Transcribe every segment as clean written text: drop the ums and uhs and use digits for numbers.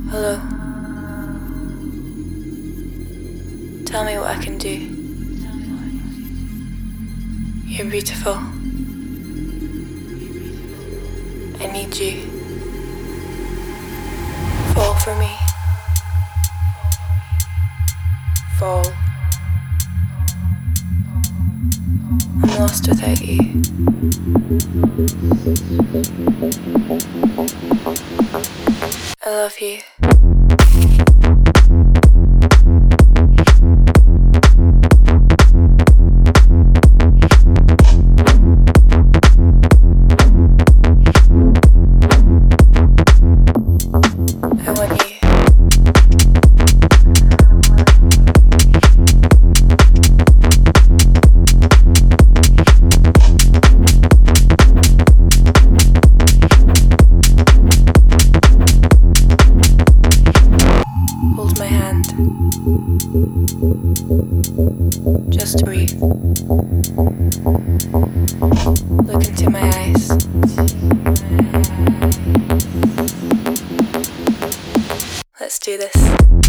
Hello. Tell me what I can do. You're beautiful. I need you. Fall for me. Fall. I'm lost without you. I love you. I want you. Hold my hand. Just breathe. Look into my eyes. Let's do this.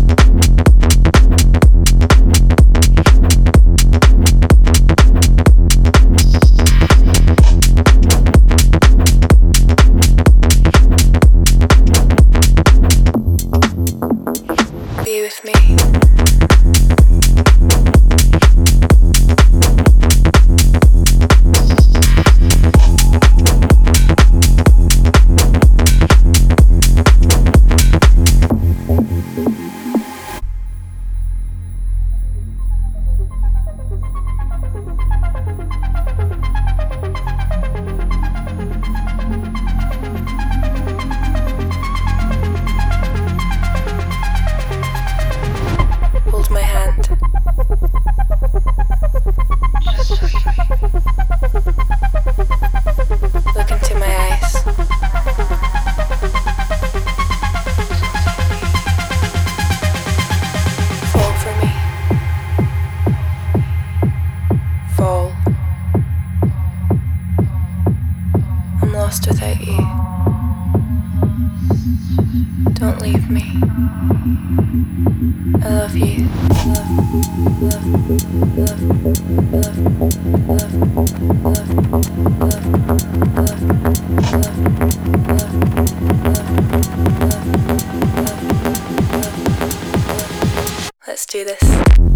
Be with me. Hold my hand. Look into my eyes. Fall for me. Fall. I'm lost without you. Don't leave me. I love you. Let's do this.